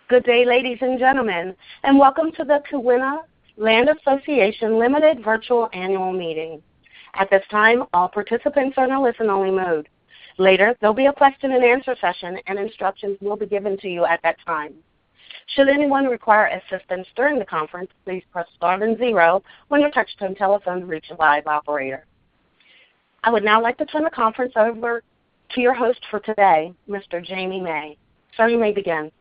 Good day, ladies and gentlemen, and welcome to the Keweenaw Land Association Limited Virtual Annual Meeting. At this time, all participants are in a listen-only mode. Later, there'll be a question-and-answer session, and instructions will be given to you at that time. Should anyone require assistance during the conference, please press star and 0 when your touch-tone telephone reaches a live operator. I would now like to turn the conference over to your host for today, Mr. Jamie May. Sir, you may begin.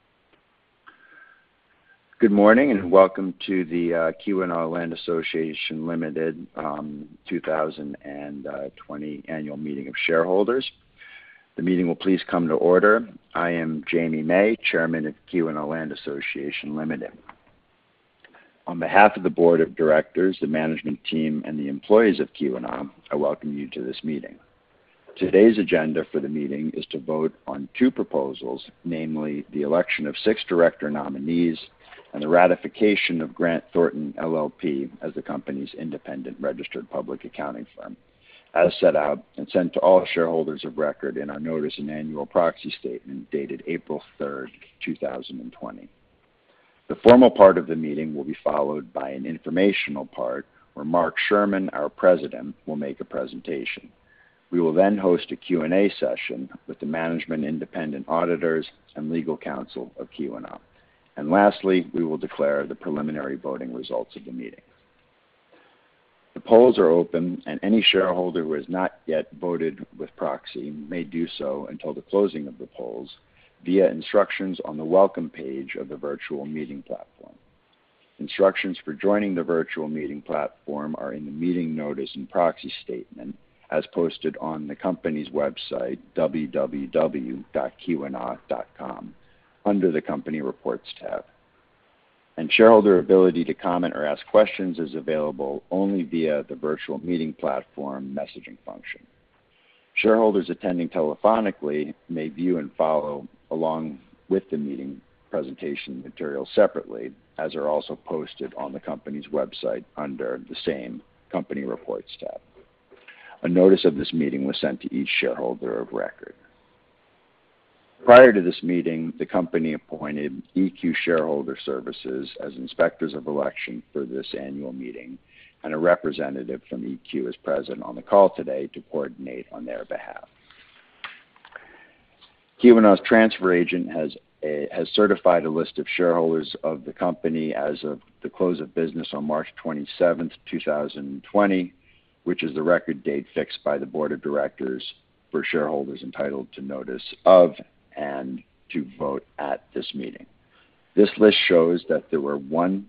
Good morning and welcome to the Keweenaw Land Association Limited 2020 Annual Meeting of Shareholders. The meeting will please come to order. I am Jamie May, Chairman of Keweenaw Land Association Limited. On behalf of the Board of Directors, the management team, and the employees of Keweenaw, I welcome you to this meeting. Today's agenda for the meeting is to vote on 2 proposals, namely the election of 6 director nominees and the ratification of Grant Thornton LLP as the company's independent registered public accounting firm, as set out and sent to all shareholders of record in our notice and annual proxy statement dated April 3rd, 2020. The formal part of the meeting will be followed by an informational part where Mark Sherman, our president, will make a presentation. We will then host a Q&A session with the management independent auditors and legal counsel of Keweenaw. And lastly, we will declare the preliminary voting results of the meeting. The polls are open, and any shareholder who has not yet voted with proxy may do so until the closing of the polls via instructions on the welcome page of the virtual meeting platform. Instructions for joining the virtual meeting platform are in the meeting notice and proxy statement as posted on the company's website, www.keweenaw.com. under the Company Reports tab. And shareholder ability to comment or ask questions is available only via the virtual meeting platform messaging function. Shareholders attending telephonically may view and follow along with the meeting presentation material separately, as are also posted on the company's website under the same Company Reports tab. A notice of this meeting was sent to each shareholder of record. Prior to this meeting, the company appointed EQ Shareholder Services as inspectors of election for this annual meeting, and a representative from EQ is present on the call today to coordinate on their behalf. Keweenaw's transfer agent has certified a list of shareholders of the company as of the close of business on March 27th, 2020, which is the record date fixed by the Board of Directors for shareholders entitled to notice of and to vote at this meeting. This list shows that there were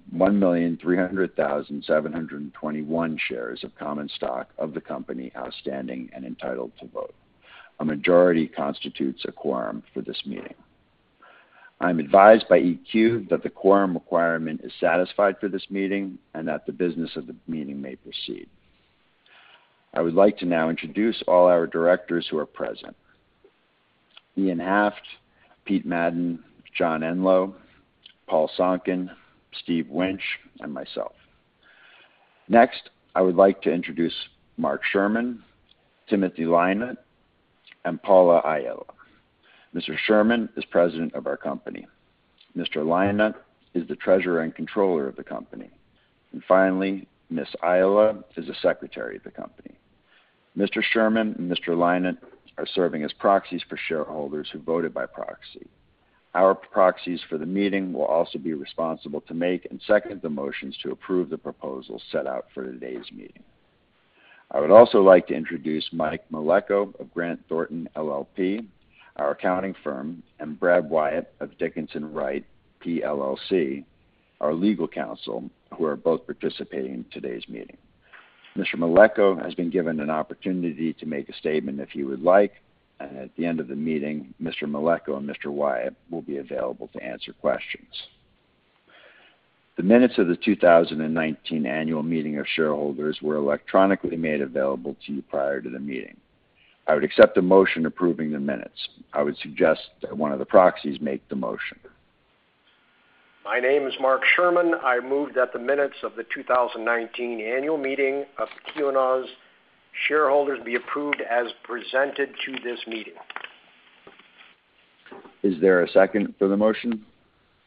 1,300,721 shares of common stock of the company outstanding and entitled to vote. A majority constitutes a quorum for this meeting. I'm advised by EQ that the quorum requirement is satisfied for this meeting and that the business of the meeting may proceed. I would like to now introduce all our directors who are present. Ian Haft, Pete Madden, John Enlow, Paul Sonkin, Steve Winch, and myself. Next, I would like to introduce Mark Sherman, Timothy Lynott, and Paula Ayala. Mr. Sherman is president of our company. Mr. Lynott is the treasurer and controller of the company. And finally, Ms. Ayala is the secretary of the company. Mr. Sherman and Mr. Lynott are serving as proxies for shareholders who voted by proxy. Our proxies for the meeting will also be responsible to make and second the motions to approve the proposals set out for today's meeting. I would also like to introduce Mike Maleko of Grant Thornton LLP, our accounting firm, and Brad Wyatt of Dickinson Wright PLLC, our legal counsel, who are both participating in today's meeting. Mr. Maleko has been given an opportunity to make a statement if he would like, and at the end of the meeting, Mr. Maleko and Mr. Wyatt will be available to answer questions. The minutes of the 2019 Annual Meeting of Shareholders were electronically made available to you prior to the meeting. I would accept a motion approving the minutes. I would suggest that one of the proxies make the motion. My name is Mark Sherman. I move that the minutes of the 2019 Annual Meeting of Keweenaw's shareholders be approved as presented to this meeting. Is there a second for the motion?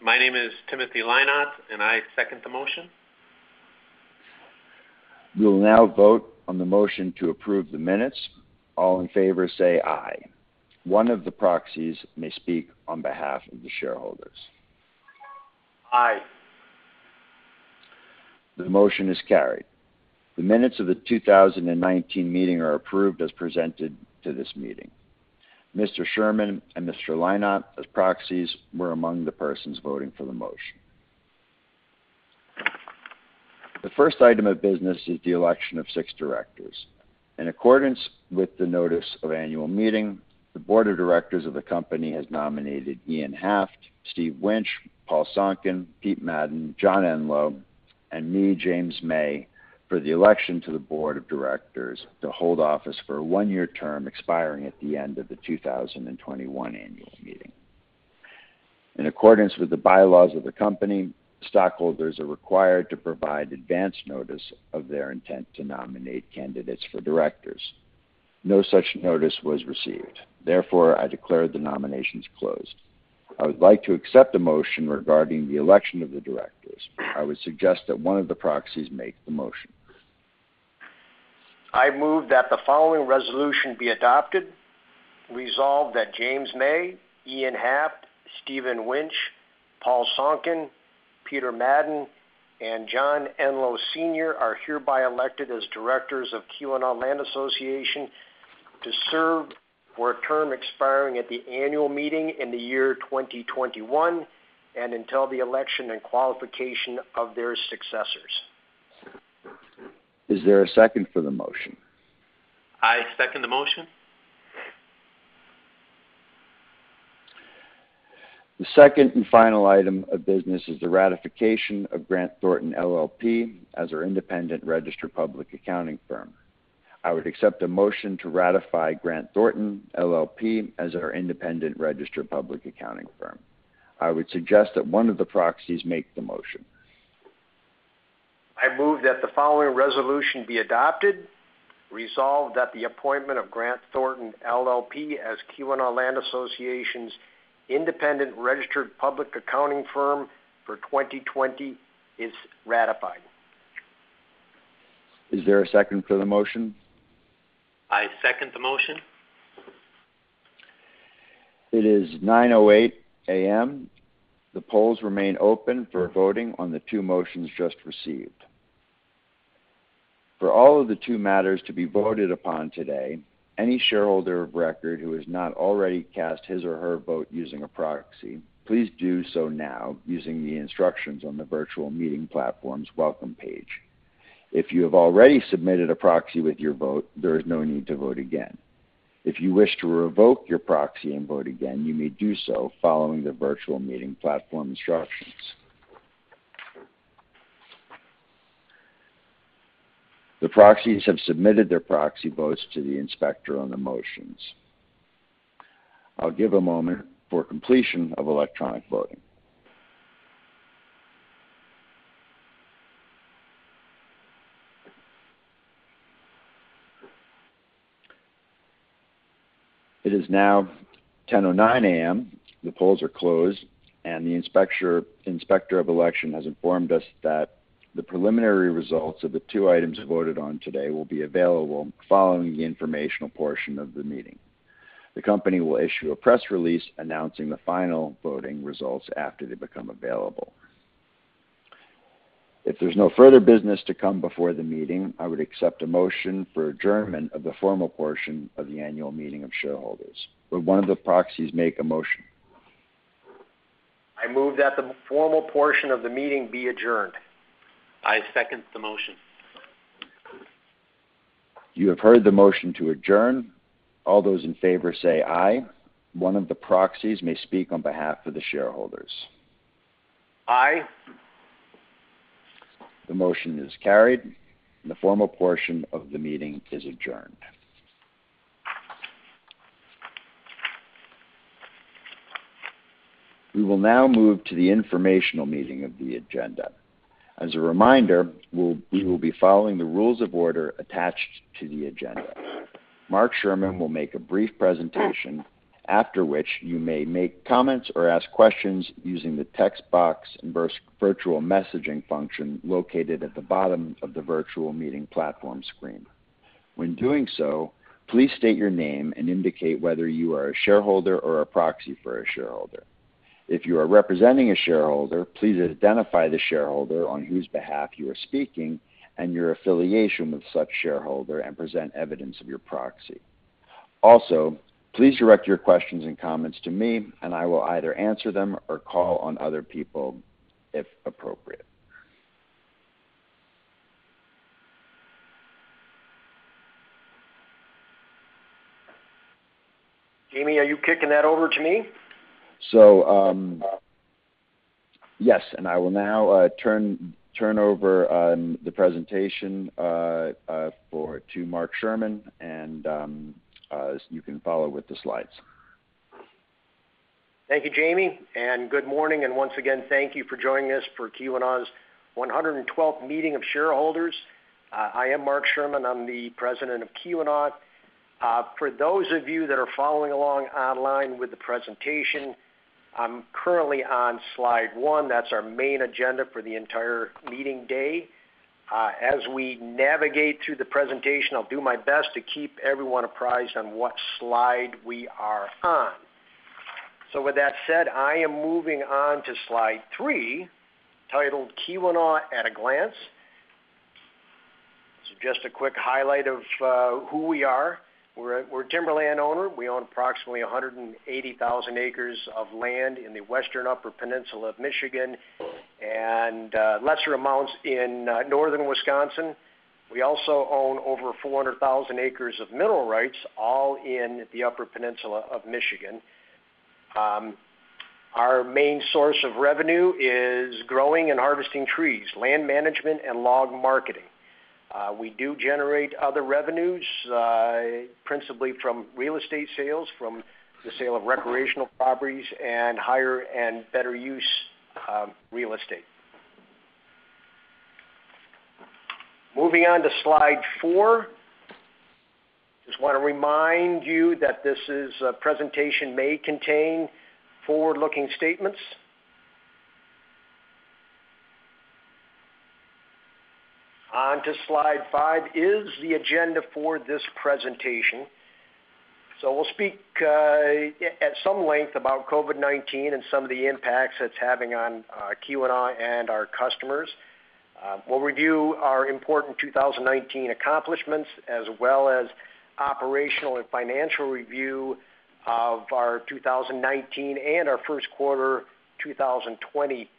My name is Timothy Leinott, and I second the motion. We will now vote on the motion to approve the minutes. All in favor say aye. One of the proxies may speak on behalf of the shareholders. Aye. The motion is carried. The minutes of the 2019 meeting are approved as presented to this meeting. Mr. Sherman and Mr. Leinott, as proxies, were among the persons voting for the motion. The first item of business is the election of 6 directors. In accordance with the notice of annual meeting, the Board of Directors of the company has nominated Ian Haft, Steve Winch, Paul Sonkin, Pete Madden, John Enlow, and me, James May, for the election to the Board of Directors to hold office for a 1-year term expiring at the end of the 2021 annual meeting. In accordance with the bylaws of the company, stockholders are required to provide advance notice of their intent to nominate candidates for directors. No such notice was received. Therefore, I declare the nominations closed. I would like to accept a motion regarding the election of the directors. I would suggest that one of the proxies make the motion. I move that the following resolution be adopted. Resolved that James May, Ian Haft, Stephen Winch, Paul Sonkin, Peter Madden, and John Enlow Sr. are hereby elected as directors of Keweenaw Land Association to serve for a term expiring at the annual meeting in the year 2021 and until the election and qualification of their successors. Is there a second for the motion? I second the motion. The second and final item of business is the ratification of Grant Thornton LLP as our independent registered public accounting firm. I would accept a motion to ratify Grant Thornton LLP as our independent registered public accounting firm. I would suggest that one of the proxies make the motion. I move that the following resolution be adopted. Resolved that the appointment of Grant Thornton LLP as Keweenaw Land Association's independent registered public accounting firm for 2020 is ratified. Is there a second for the motion? I second the motion. It is 9:08 a.m. The polls remain open for voting on the 2 motions just received. For all of the 2 matters to be voted upon today, any shareholder of record who has not already cast his or her vote using a proxy, please do so now using the instructions on the virtual meeting platform's welcome page. If you have already submitted a proxy with your vote, there is no need to vote again. If you wish to revoke your proxy and vote again, you may do so following the virtual meeting platform instructions. The proxies have submitted their proxy votes to the inspector on the motions. I'll give a moment for completion of electronic voting. It is now 10:09 a.m. The polls are closed, and the inspector of election has informed us that the preliminary results of the 2 items voted on today will be available following the informational portion of the meeting. The company will issue a press release announcing the final voting results after they become available. If there's no further business to come before the meeting, I would accept a motion for adjournment of the formal portion of the annual meeting of shareholders. Would one of the proxies make a motion? I move that the formal portion of the meeting be adjourned. I second the motion. You have heard the motion to adjourn. All those in favor say aye. One of the proxies may speak on behalf of the shareholders. Aye. The motion is carried, and the formal portion of the meeting is adjourned. We will now move to the informational meeting of the agenda. As a reminder, we will be following the rules of order attached to the agenda. Mark Sherman will make a brief presentation, after which you may make comments or ask questions using the text box and virtual messaging function located at the bottom of the virtual meeting platform screen. When doing so, please state your name and indicate whether you are a shareholder or a proxy for a shareholder. If you are representing a shareholder, please identify the shareholder on whose behalf you are speaking and your affiliation with such shareholder and present evidence of your proxy. Also, please direct your questions and comments to me, and I will either answer them or call on other people if appropriate. Jamie, are you kicking that over to me? So, yes, and I will now turn over the presentation to Mark Sherman, and you can follow with the slides. Thank you, Jamie, and good morning, and once again, thank you for joining us for Keweenaw's 112th meeting of shareholders. I am Mark Sherman. I'm the president of Keweenaw. For those of you that are following along online with the presentation, I'm currently on slide 1. That's our main agenda for the entire meeting day. As we navigate through the presentation, I'll do my best to keep everyone apprised on what slide we are on. So with that said, I am moving on to slide 3, titled Keweenaw at a Glance. So just a quick highlight of who we are. We're a timberland owner. We own approximately 180,000 acres of land in the western upper peninsula of Michigan and lesser amounts in northern Wisconsin. We also own over 400,000 acres of mineral rights, all in the upper peninsula of Michigan. Our main source of revenue is growing and harvesting trees, land management, and log marketing. We do generate other revenues, principally from real estate sales, from the sale of recreational properties and higher and better use real estate. Moving on to slide 4, just want to remind you that this presentation may contain forward-looking statements. On to slide 5 is the agenda for this presentation. So we'll speak at some length about COVID-19 and some of the impacts it's having on Keweenaw and our customers. We'll review our important 2019 accomplishments as well as operational and financial review of our 2019 and our first quarter 2020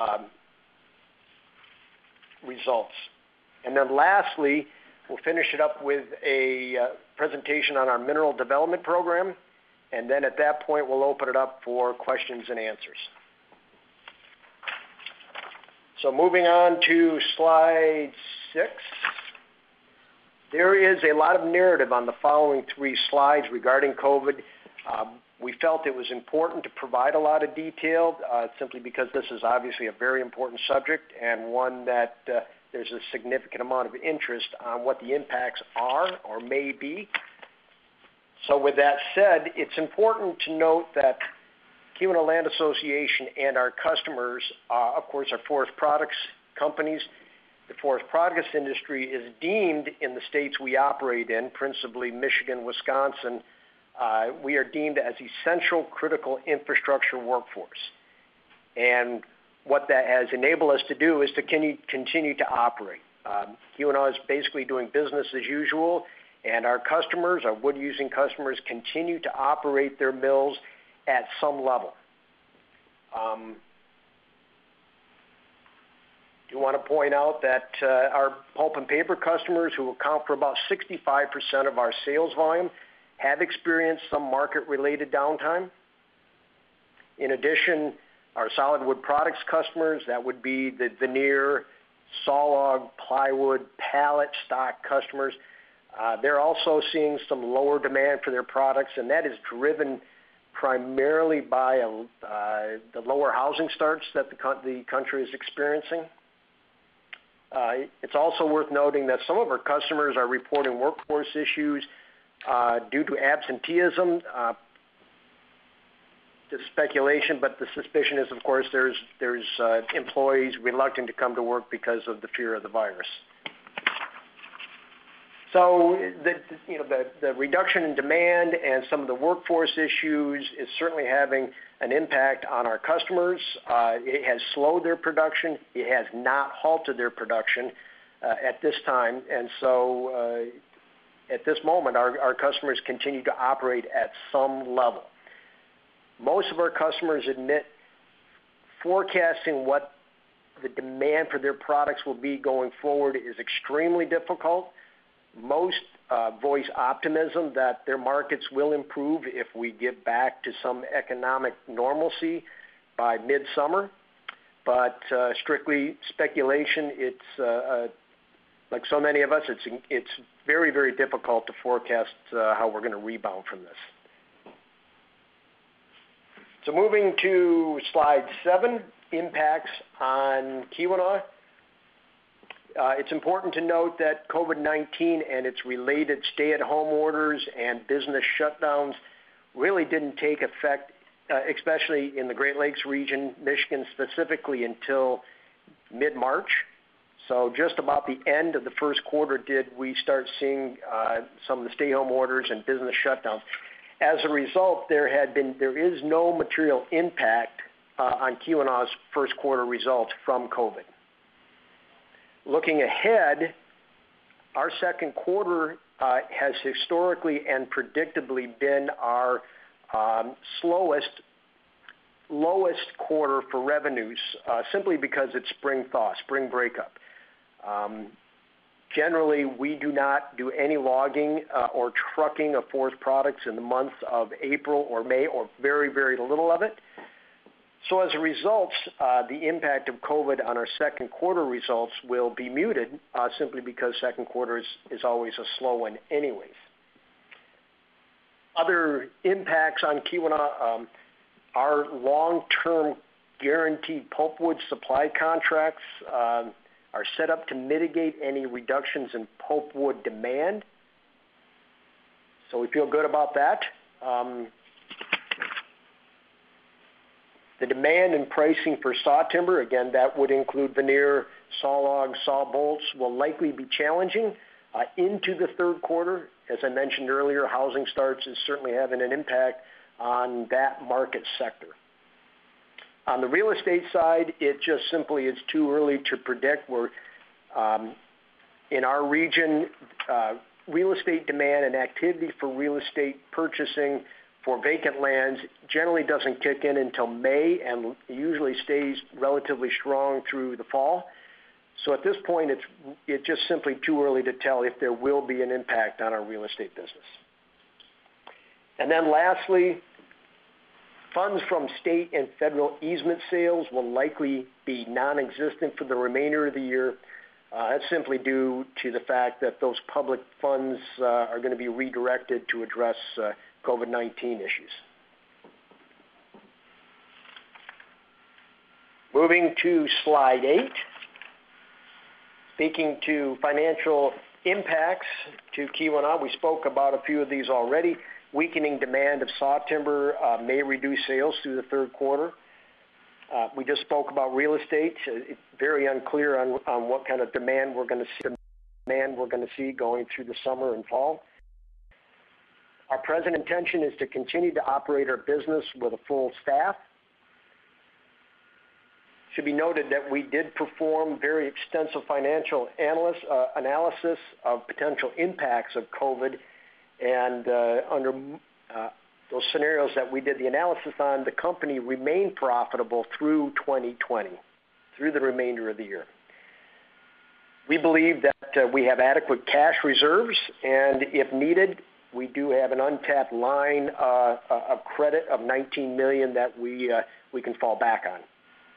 results. And then lastly, we'll finish it up with a presentation on our mineral development program, and then at that point we'll open it up for questions and answers. So moving on to slide 6. There is a lot of narrative on the following 3 slides regarding COVID. We felt it was important to provide a lot of detail simply because this is obviously a very important subject and one that there's a significant amount of interest on what the impacts are or may be. So with that said, it's important to note that Keweenaw Land Association and our customers, of course, are forest products companies. The forest products industry is deemed in the states we operate in, principally Michigan, Wisconsin, we are deemed as essential critical infrastructure workforce. And what that has enabled us to do is to continue to operate. Keweenaw is basically doing business as usual, and our customers, our wood-using customers, continue to operate their mills at some level. Do want to point out that our pulp and paper customers, who account for about 65% of our sales volume, have experienced some market-related downtime. In addition, our solid wood products customers, that would be the veneer, sawlog, plywood, pallet stock customers, they're also seeing some lower demand for their products, and that is driven primarily by the lower housing starts that the country is experiencing. It's also worth noting that some of our customers are reporting workforce issues due to absenteeism, just speculation, but the suspicion is, of course, there's employees reluctant to come to work because of the fear of the virus. So the reduction in demand and some of the workforce issues is certainly having an impact on our customers. It has slowed their production. It has not halted their production at this time. And so at this moment, our customers continue to operate at some level. Most of our customers admit forecasting what the demand for their products will be going forward is extremely difficult. Most voice optimism that their markets will improve if we get back to some economic normalcy by midsummer. But strictly speculation, it's like so many of us, it's very, very difficult to forecast how we're going to rebound from this. So moving to slide 7, impacts on Keweenaw. It's important to note that COVID-19 and its related stay-at-home orders and business shutdowns really didn't take effect, especially in the Great Lakes region, Michigan specifically, until mid-March. So just about the end of the first quarter did we start seeing some of the stay-home orders and business shutdowns. As a result, there is no material impact on Keweenaw's first quarter results from COVID. Looking ahead, our second quarter has historically and predictably been our lowest quarter for revenues, simply because it's spring thaw, spring breakup. Generally, we do not do any logging or trucking of forest products in the months of April or May, or very, very little of it. So as a result, the impact of COVID on our second quarter results will be muted, simply because second quarter is always a slow one anyways. Other impacts on Keweenaw, our long-term guaranteed pulpwood supply contracts are set up to mitigate any reductions in pulpwood demand. So we feel good about that. The demand and pricing for saw timber, again, that would include veneer, saw logs, saw bolts, will likely be challenging into the third quarter. As I mentioned earlier, housing starts is certainly having an impact on that market sector. On the real estate side, it just simply is too early to predict. We're in our region, real estate demand and activity for real estate purchasing for vacant lands generally doesn't kick in until May and usually stays relatively strong through the fall. So at this point, it's just simply too early to tell if there will be an impact on our real estate business. And then lastly, funds from state and federal easement sales will likely be non-existent for the remainder of the year. That's simply due to the fact that those public funds are going to be redirected to address COVID-19 issues. Moving to slide 8, speaking to financial impacts to Keweenaw, we spoke about a few of these already. Weakening demand of saw timber may reduce sales through the third quarter. We just spoke about real estate. It's very unclear on what kind of demand we're going to see going through the summer and fall. Our present intention is to continue to operate our business with a full staff. It should be noted that we did perform very extensive financial analysis of potential impacts of COVID, and under those scenarios that we did the analysis on, the company remained profitable through 2020, through the remainder of the year. We believe that we have adequate cash reserves, and if needed, we do have an untapped line of credit of $19 million that we can fall back on.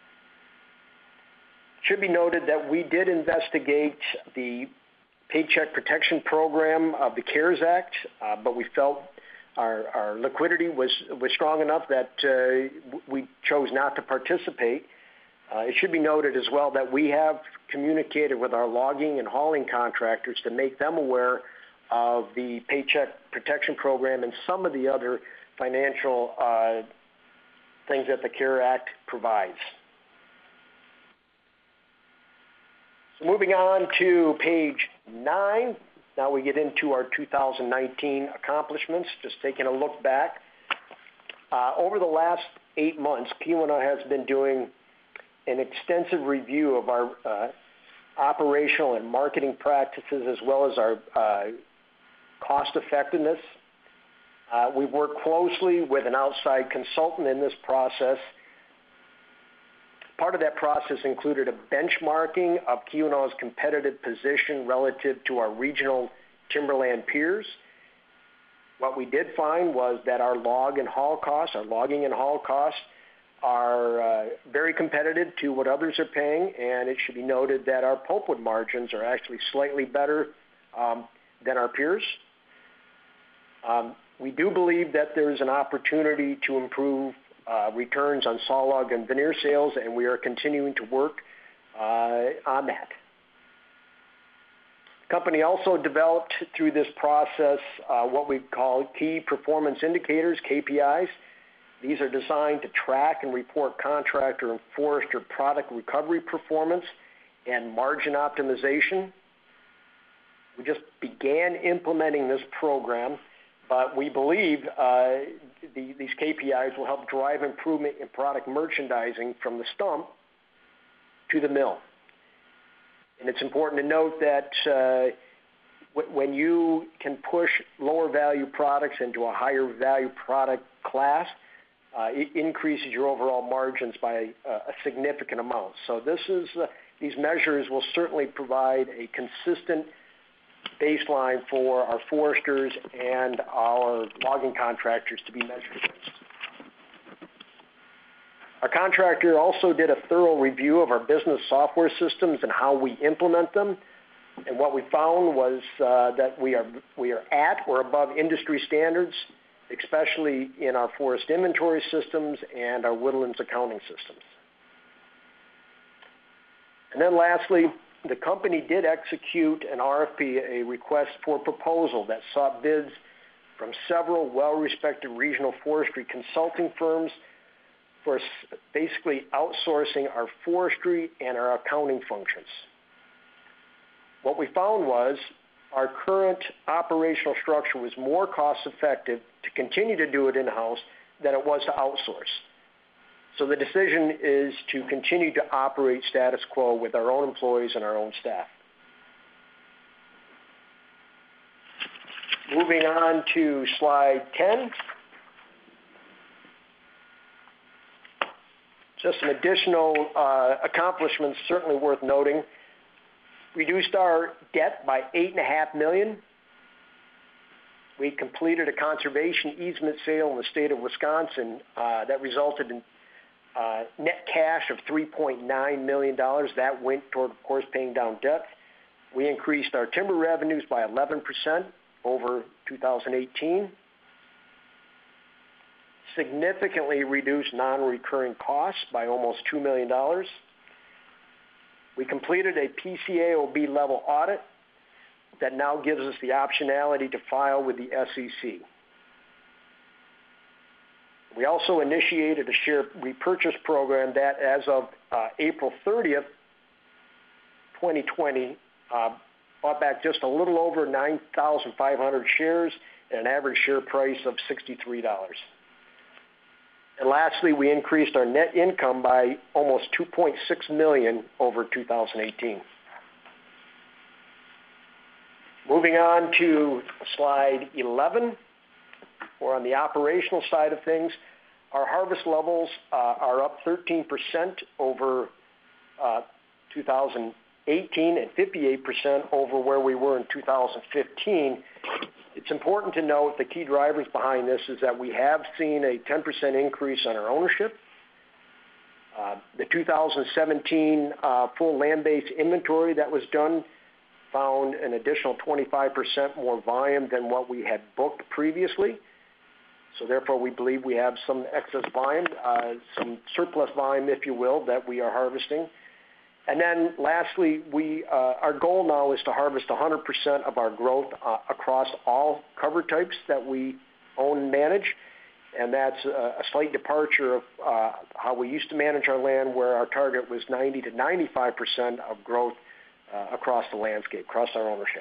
It should be noted that we did investigate the Paycheck Protection Program of the CARES Act, but we felt our liquidity was strong enough that we chose not to participate. It should be noted as well that we have communicated with our logging and hauling contractors to make them aware of the Paycheck Protection Program and some of the other financial things that the CARE Act provides. So moving on to page 9, now we get into our 2019 accomplishments, just taking a look back. Over the last 8 months, Keweenaw has been doing an extensive review of our operational and marketing practices as well as our cost effectiveness. We've worked closely with an outside consultant in this process. Part of that process included a benchmarking of Keweenaw's competitive position relative to our regional timberland peers. What we did find was that our logging and haul costs are very competitive to what others are paying, and it should be noted that our pulpwood margins are actually slightly better than our peers. We do believe that there is an opportunity to improve returns on sawlog and veneer sales, and we are continuing to work on that. The company also developed through this process what we call key performance indicators, KPIs. These are designed to track and report contractor and forester product recovery performance and margin optimization. We just began implementing this program, but we believe these KPIs will help drive improvement in product merchandising from the stump to the mill. And it's important to note that when you can push lower value products into a higher value product class, it increases your overall margins by a significant amount. So these measures will certainly provide a consistent baseline for our foresters and our logging contractors to be measured against. Our contractor also did a thorough review of our business software systems and how we implement them. And what we found was that we are at or above industry standards, especially in our forest inventory systems and our woodlands accounting systems. And then lastly, the company did execute an RFP, a request for proposal, that sought bids from several well-respected regional forestry consulting firms for basically outsourcing our forestry and our accounting functions. What we found was our current operational structure was more cost-effective to continue to do it in-house than it was to outsource. So the decision is to continue to operate status quo with our own employees and our own staff. Moving on to slide 10. Just some additional accomplishments certainly worth noting. Reduced our debt by $8.5 million. We completed a conservation easement sale in the state of Wisconsin that resulted in net cash of $3.9 million. That went toward, of course, paying down debt. We increased our timber revenues by 11% over 2018. Significantly reduced non-recurring costs by almost $2 million. We completed a PCAOB level audit that now gives us the optionality to file with the SEC. We also initiated a share repurchase program that, as of April 30th, 2020, bought back just a little over 9,500 shares at an average share price of $63. And lastly, we increased our net income by almost $2.6 million over 2018. Moving on to slide 11, we're on the operational side of things. Our harvest levels are up 13% over 2018 and 58% over where we were in 2015. It's important to note the key drivers behind this is that we have seen a 10% increase on our ownership. The 2017 full land-based inventory that was done found an additional 25% more volume than what we had booked previously. So therefore, we believe we have some excess volume, some surplus volume, if you will, that we are harvesting. And then lastly, our goal now is to harvest 100% of our growth across all cover types that we own and manage. and that's a slight departure of how we used to manage our land, where our target was 90 to 95% of growth across the landscape, across our ownership.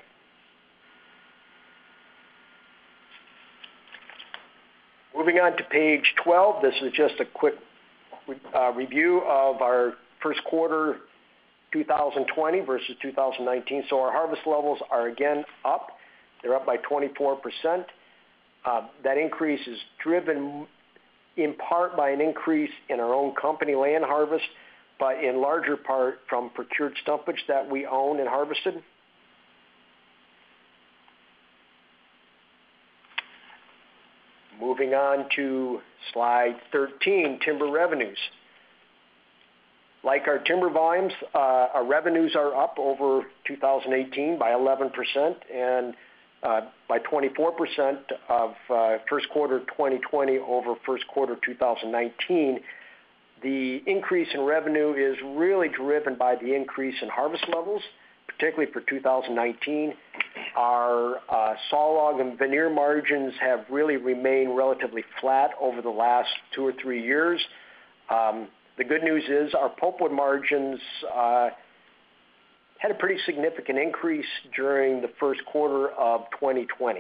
Moving on to page 12, this is just a quick review of our first quarter 2020 versus 2019. So our harvest levels are again up. They're up by 24%. That increase is driven in part by an increase in our own company land harvest, but in larger part from procured stumpage that we own and harvested. Moving on to slide 13, timber revenues. Like our timber volumes, our revenues are up over 2018 by 11% and by 24% of first quarter 2020 over first quarter 2019. The increase in revenue is really driven by the increase in harvest levels, particularly for 2019. Our sawlog and veneer margins have really remained relatively flat over the last 2 or 3 years. The good news is our pulpwood margins had a pretty significant increase during the first quarter of 2020.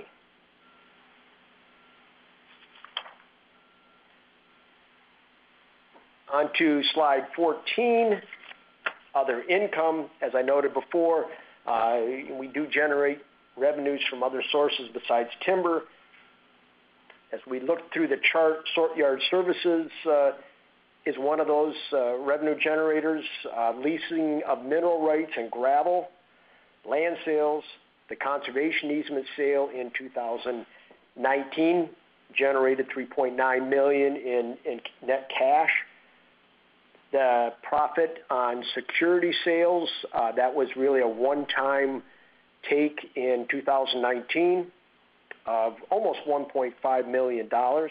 On to slide 14, other income. As I noted before, we do generate revenues from other sources besides timber. As we look through the chart, sort yard services is one of those revenue generators. Leasing of mineral rights and gravel, land sales, the conservation easement sale in 2019 generated $3.9 million in net cash. The profit on security sales, that was really a one-time take in 2019 of almost $1.5 million.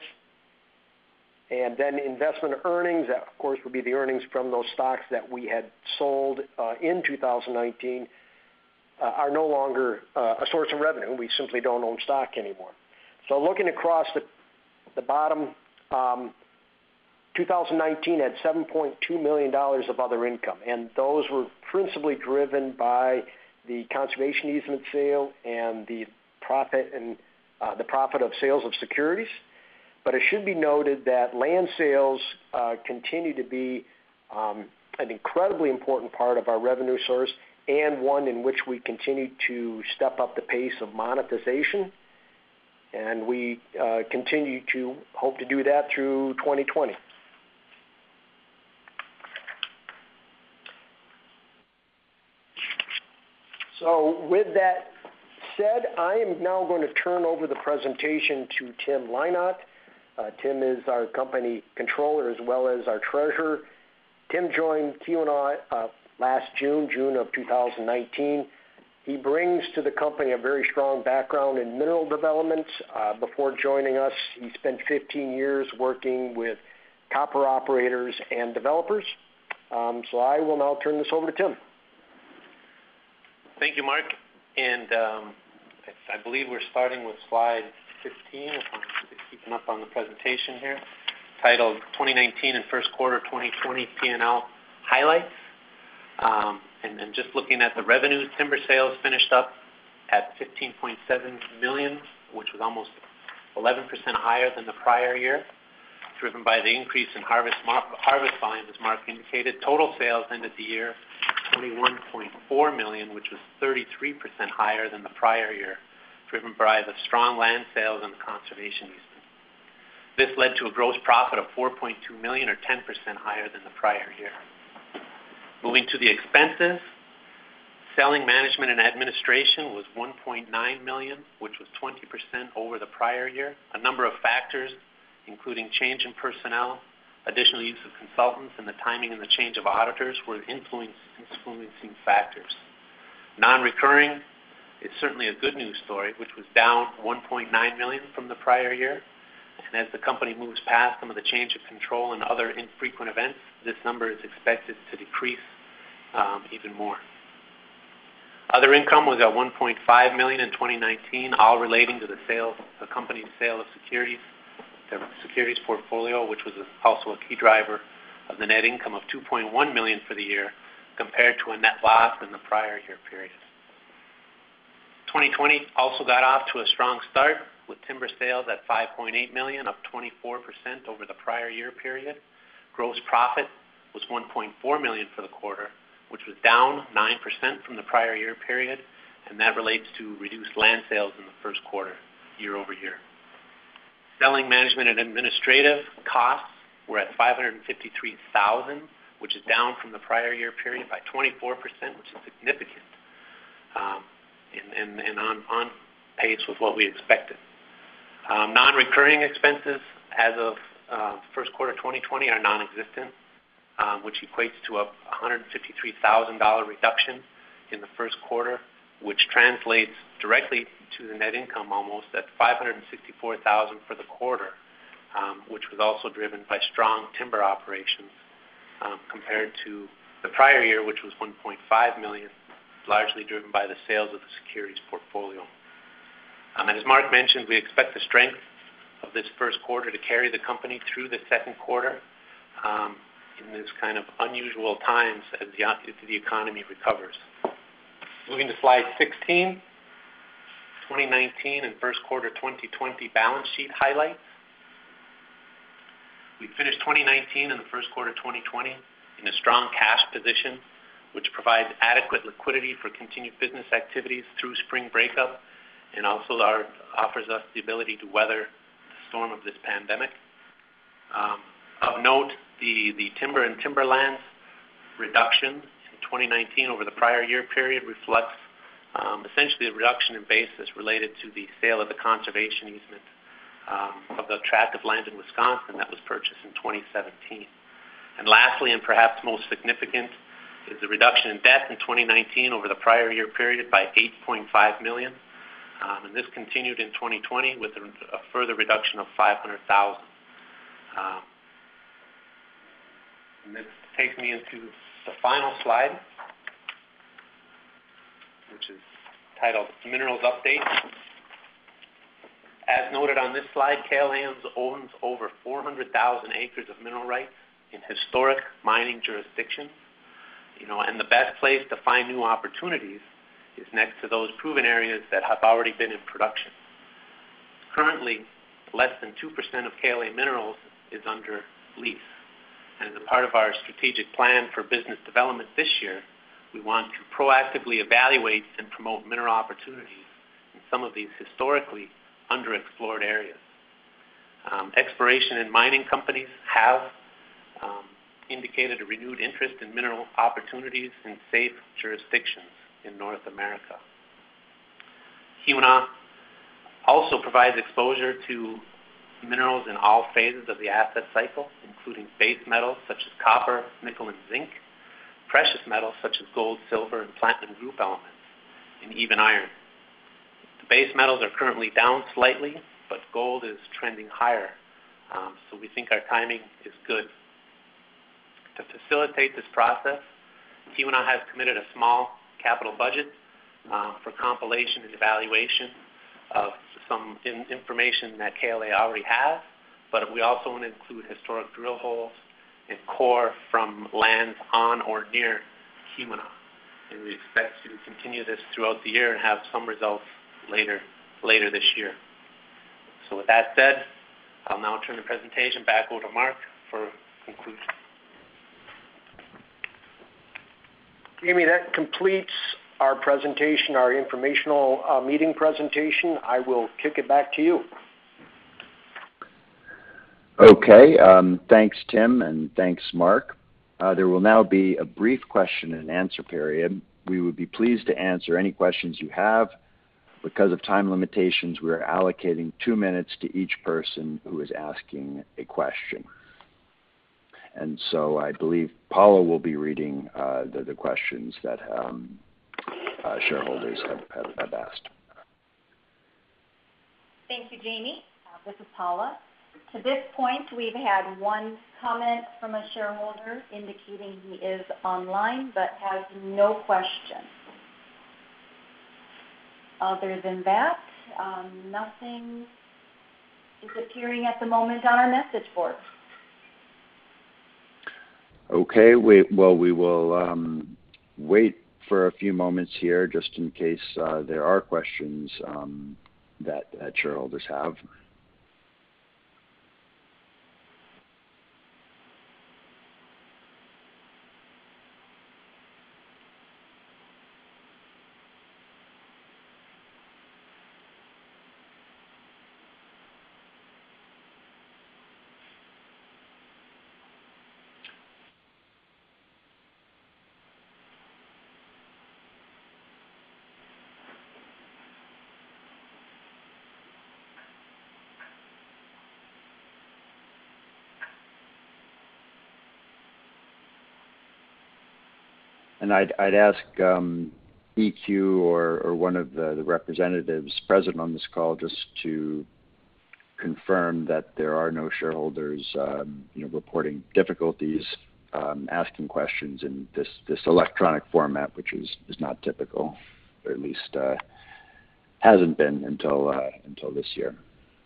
And then investment earnings, that of course would be the earnings from those stocks that we had sold in 2019, are no longer a source of revenue. We simply don't own stock anymore. So looking across the bottom, 2019 had $7.2 million of other income, and those were principally driven by the conservation easement sale and the profit of sales of securities. But it should be noted that land sales continue to be an incredibly important part of our revenue source, and one in which we continue to step up the pace of monetization. And we continue to hope to do that through 2020. So with that said, I am now going to turn over the presentation to Tim Lynott. Tim is our company controller as well as our treasurer. Tim joined Keweenaw last June of 2019. He brings to the company a very strong background in mineral development. Before joining us, he spent 15 years working with copper operators and developers. So I will now turn this over to Tim. Thank you, Mark. And I believe we're starting with slide 15, if I'm keeping up on the presentation here, titled 2019 and First Quarter 2020 P&L Highlights. And just looking at the revenues, timber sales finished up at $15.7 million, which was almost 11% higher than the prior year, driven by the increase in harvest volume, as Mark indicated. Total sales ended the year $21.4 million, which was 33% higher than the prior year, driven by the strong land sales and the conservation easement. This led to a gross profit of $4.2 million, or 10% higher than the prior year. Moving to the expenses, selling, management, and administration was $1.9 million, which was 20% over the prior year. A number of factors, including change in personnel, additional use of consultants, and the timing and the change of auditors, were influencing factors. Non-recurring is certainly a good news story, which was down $1.9 million from the prior year. And as the company moves past some of the change of control and other infrequent events, this number is expected to decrease even more. Other income was at $1.5 million in 2019, all relating to the company's sale of securities the securities portfolio, which was also a key driver of the net income of $2.1 million for the year, compared to a net loss in the prior year period. 2020 also got off to a strong start with timber sales at $5.8 million, up 24% over the prior year period. Gross profit was $1.4 million for the quarter, which was down 9% from the prior year period, and that relates to reduced land sales in the first quarter, year over year. Selling, management, and administrative costs were at $553,000, which is down from the prior year period by 24%, which is significant, and on pace with what we expected. Non-recurring expenses as of first quarter 2020 are non-existent, which equates to a $153,000 reduction in the first quarter, which translates directly to the net income almost at $564,000 for the quarter, which was also driven by strong timber operations compared to the prior year, which was $1.5 million, largely driven by the sales of the securities portfolio. And as Mark mentioned, we expect the strength of this first quarter to carry the company through the second quarter in this kind of unusual times as the economy recovers. Moving to slide 16, 2019 and first quarter 2020 balance sheet highlights. We finished 2019 and the first quarter 2020 in a strong cash position, which provides adequate liquidity for continued business activities through spring breakup, and also offers us the ability to weather the storm of this pandemic. Of note, the timber and timberlands reduction in 2019 over the prior year period reflects essentially a reduction in basis related to the sale of the conservation easement of the tract of land in Wisconsin that was purchased in 2017. And lastly, and perhaps most significant, is the reduction in debt in 2019 over the prior year period by $8.5 million. And this continued in 2020 with a further reduction of $500,000. And this takes me into the final slide, which is titled Minerals Update. As noted on this slide, KLA owns over 400,000 acres of mineral rights in historic mining jurisdictions. And the best place to find new opportunities is next to those proven areas that have already been in production. Currently, less than 2% of KLA Minerals is under lease. And as a part of our strategic plan for business development this year, we want to proactively evaluate and promote mineral opportunities in some of these historically underexplored areas. Exploration and mining companies have indicated a renewed interest in mineral opportunities in safe jurisdictions in North America. Keweenaw also provides exposure to minerals in all phases of the asset cycle, including base metals such as copper, nickel, and zinc, precious metals such as gold, silver, and platinum group elements, and even iron. The base metals are currently down slightly, but gold is trending higher, so we think our timing is good. To facilitate this process, Keweenaw has committed a small capital budget for compilation and evaluation of some information that KLA already has, but we also want to include historic drill holes and core from lands on or near Keweenaw. And we expect to continue this throughout the year and have some results later this year. So with that said, I'll now turn the presentation back over to Mark for conclusion. Jamie, that completes our presentation, our informational meeting presentation. I will kick it back to you. Okay, thanks, Tim, and thanks, Mark. There will now be a brief question and answer period. We would be pleased to answer any questions you have. Because of time limitations, we are allocating 2 minutes to each person who is asking a question. And so I believe Paula will be reading the questions that shareholders have asked. Thank you, Jamie. This is Paula. To this point, we've had one comment from a shareholder indicating he is online but has no question. Other than that, nothing is appearing at the moment on our message board. Okay, we will wait for a few moments here just in case there are questions that shareholders have. And I'd ask EQ or one of the representatives present on this call just to confirm that there are no shareholders reporting difficulties asking questions in this electronic format, which is not typical, or at least hasn't been until this year.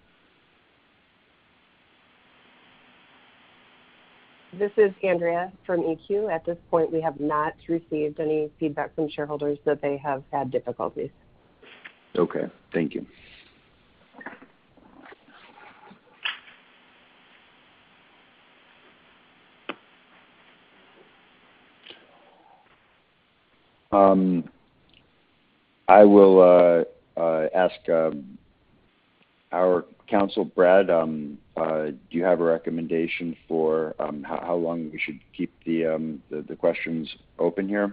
This is Andrea from EQ. At this point, we have not received any feedback from shareholders that they have had difficulties. Okay, thank you. I will ask our counsel, Brad, do you have a recommendation for how long we should keep the questions open here?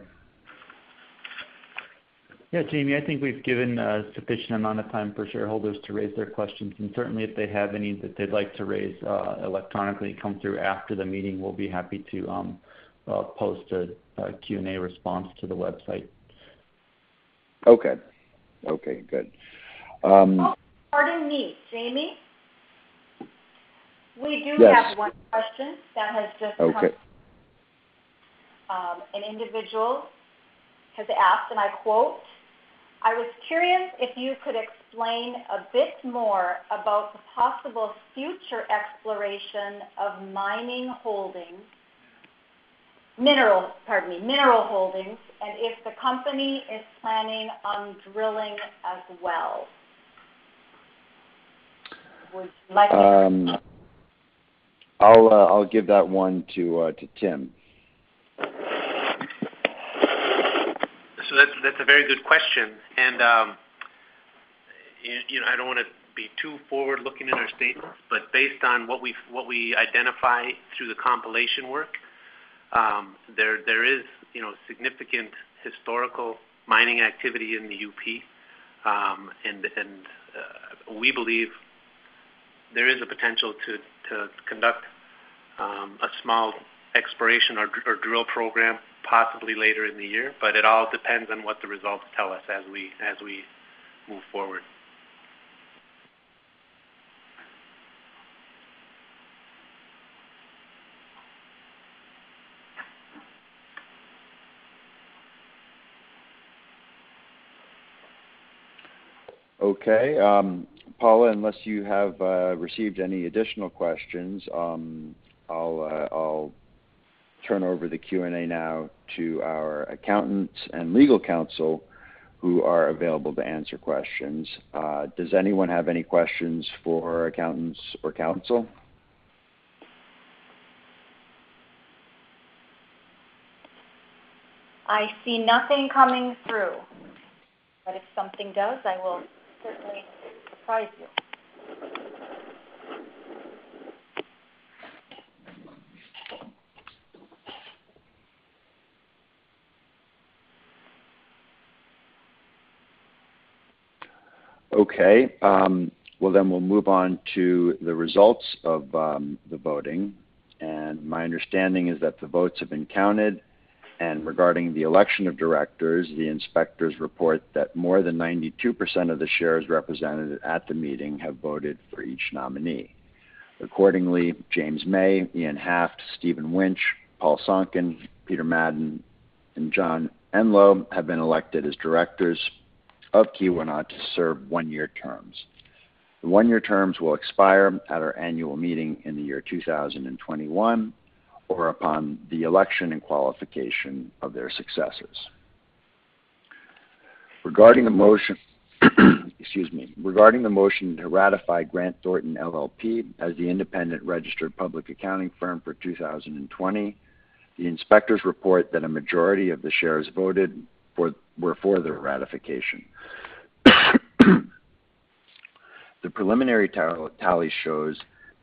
Yeah, Jamie, I think we've given a sufficient amount of time for shareholders to raise their questions, and certainly if they have any that they'd like to raise electronically come through after the meeting, we'll be happy to post a Q&A response to the website. Okay, good. Pardon me, Jamie. We do have one question that has just come. An individual has asked, and I quote, "I was curious if you could explain a bit more about the possible future exploration of mineral holdings, and if the company is planning on drilling as well." Would you like to? I'll give that one to Tim. So that's a very good question, and I don't want to be too forward-looking in our statements, but based on what we identify through the compilation work, there is significant historical mining activity in the UP, and we believe there is a potential to conduct a small exploration or drill program possibly later in the year, but it all depends on what the results tell us as we move forward. Okay, Paula, unless you have received any additional questions, I'll turn over the Q&A now to our accountants and legal counsel who are available to answer questions. Does anyone have any questions for accountants or counsel? I see nothing coming through, but if something does, I will certainly surprise you. Okay, well then we'll move on to the results of the voting. And my understanding is that the votes have been counted, and regarding the election of directors, the inspectors report that more than 92% of the shares represented at the meeting have voted for each nominee. Accordingly, James May, Ian Haft, Stephen Winch, Paul Sonkin, Peter Madden, and John Enlow have been elected as directors of Keweenaw to serve one-year terms. The one-year terms will expire at our annual meeting in the year 2021 or upon the election and qualification of their successors. Regarding the motion, regarding the motion to ratify Grant Thornton LLP as the independent registered public accounting firm for 2020, the inspectors report that a majority of the shares voted were for the ratification. The preliminary tally shows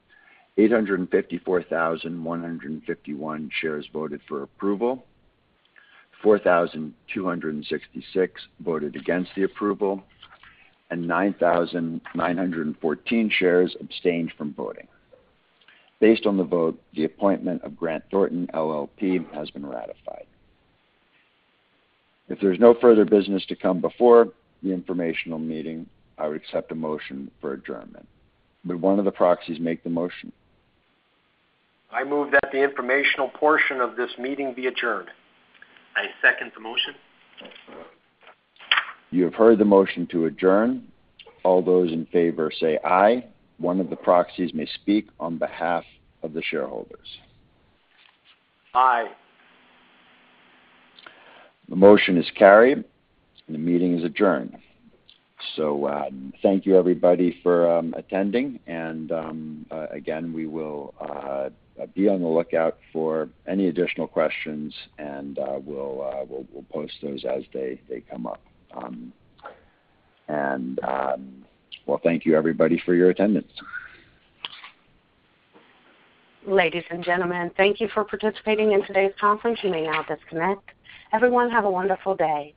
854,151 shares voted for approval, 4,266 voted against the approval, and 9,914 shares abstained from voting. Based on the vote, the appointment of Grant Thornton LLP has been ratified. If there's no further business to come before the informational meeting, I would accept a motion for adjournment. Would one of the proxies make the motion? I move that the informational portion of this meeting be adjourned. I second the motion. You have heard the motion to adjourn. All those in favor say aye. One of the proxies may speak on behalf of the shareholders. Aye. The motion is carried, and the meeting is adjourned. So thank you, everybody, for attending. And again, we will be on the lookout for any additional questions, and we'll post those as they come up. Well, thank you, everybody, for your attendance. Ladies and gentlemen, thank you for participating in today's conference. You may now disconnect. Everyone have a wonderful day.